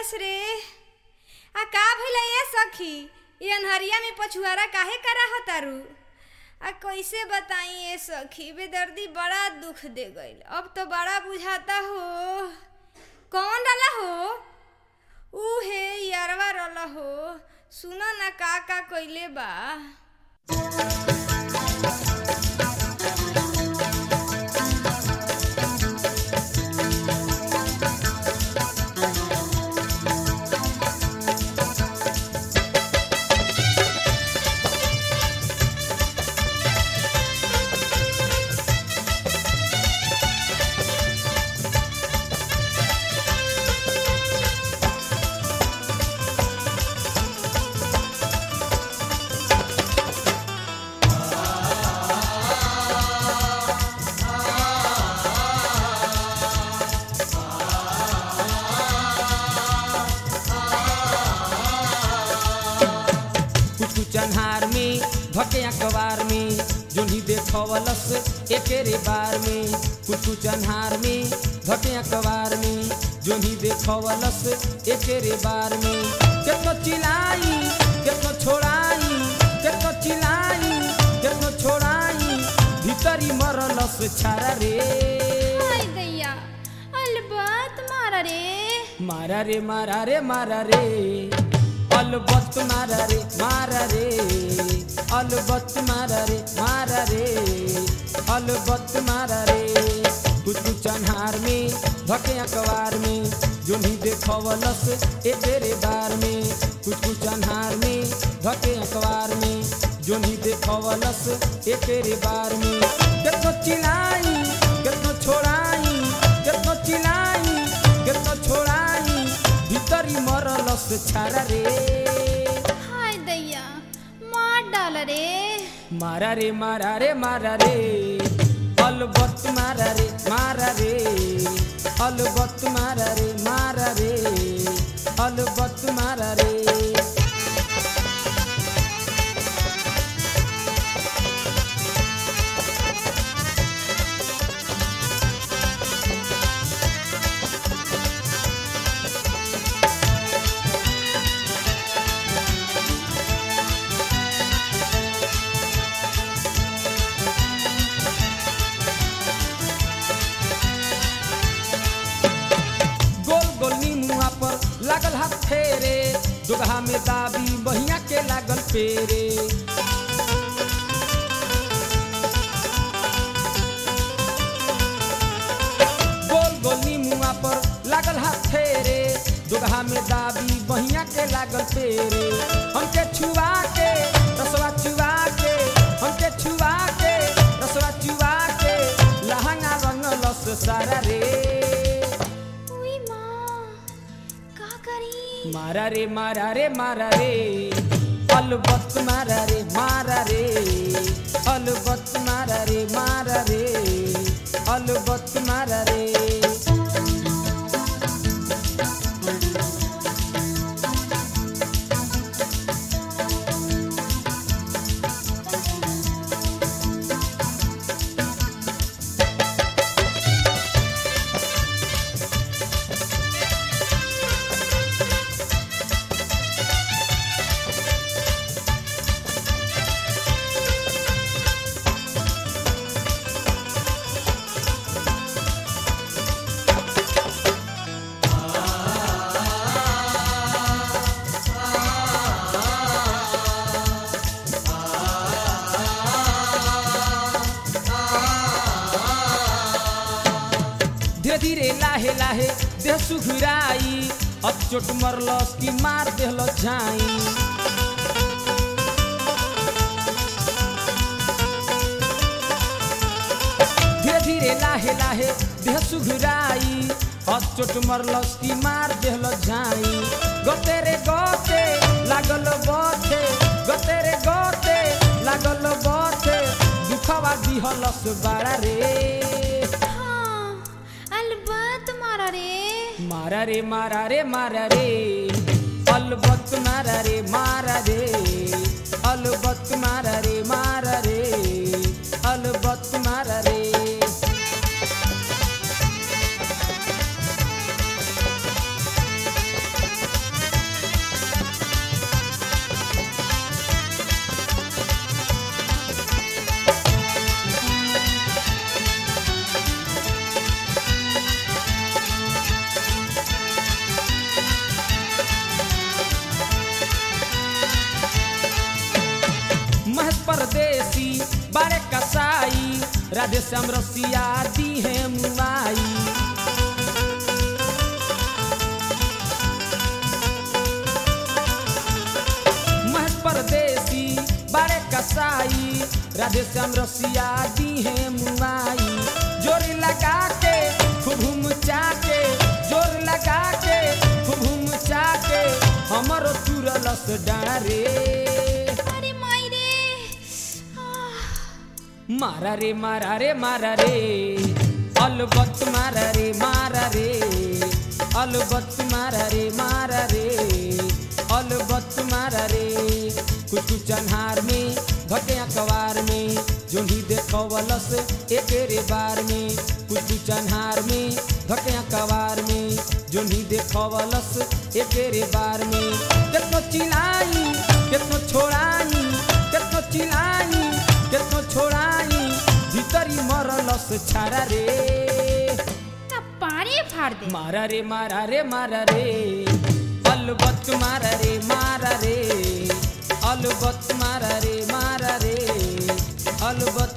कैलस रे। आ का भइल ए सखी, ये अन्हरिया में पछुआरा काहे करा हतारू। आ कैसे बताई ए सखी, बेदर्दी बड़ा दुख दे गईल। अब तो बड़ा बुझाता हो। कौन डाला हो? उहे यारवा रला हो। सुना ना का कइले बा। चन्हार में भके अखबार में जोनी देखवलस एकेरे बार में। कुछ चन्हार में भके अखबार में जोनी देखवलस एकेरे बार में। केतो चिलाई केतो छोड़ाई, केतो चिलाई केतो छोड़ाई, भीतरी मरलस छारा रे। हाय दैया, अलबत मारा रे। मारा रे मारा रे मारा रे, अलबत मारा रे मारा रे, अलबत मारा रे मारा रे, अलबत मारा रे। कुछ चन्हार में भके अखबार में जोनी देखवलस एकेरे बार में। कुछ चन्हार में भके अखबार में जोनी देखवलस एकेरे बार में। केतो चिलाई केतो छोड़ाई, केतो चिलाई केतो छोड़ाई, भीतरी मरलस छारा रे। हाय दैया, मार डाल रे। मारा रे मारा रे मारा रे, अलबत मारा रे मारा रे, अलबत मारा रे मारा रे, अलबत मारा रे। लागल हाथ फेरे दुगहा में दाबी बहिया के लागल पेरे। गोल गोल नीमुआ पर लागल हाथ फेरे दुगहा में दाबी बहिया के लागल पेरे। हमके छुआ के रसवा चुआ के, हमके छुआ के रसवा चुआ के, लहंगा रंगलस सारा रे। मारा रे मारा रे मारा रे, अलबत मारा रे मारा रे, अलबत मारा रे मारा रे, अलबत मारा रे। धीरे धीरे लाहे लाहे देह सुघुराई, अब चोट मरलस की मार देहल झाई। धीरे धीरे लाहे लाहे देह सुघुराई, अब चोट मरलस की मार देहल झाई। गोते रे गोते लागल बथे, गोते रे गोते लागल बथे, दुखवा दिहलस बाड़ा रे। मारा रे मारा रे मारा रे, अलबत मारा रे मारा रे, अलबत मारा रे मारा रे, अलबत मारा रे। राधे श्याम रसिया दी है मुआई महज परदेसी बारे कसाई राधे श्याम रसिया दी है मुआई जोर लगा के खूब मुचा के जोर लगा के खूब मुचा के हमरो तुरलस डारे अरे माई रे मारा रे मारा रे मारा रे अलबत मारा रे मारा रे अलबत मारा रे मारा रे अलबत मारा रे कुछ कुछ अन्हार में घटे अखबार में जोही देखवलस एक रे बार में कुछ कुछ अन्हार में घटे अखबार में जोही देखवलस एक रे बार में कितनो चिल्लाई कितनो छोड़ाई कितनो चिल्लाई कितनो छोड़ाई भीतरी मरलस छाड़ा रे पारे फाड़ दे मारा रे मारा रे मारा रे अलबत मारा रे मारा रे अलबत मारा रे मारा रे अलबत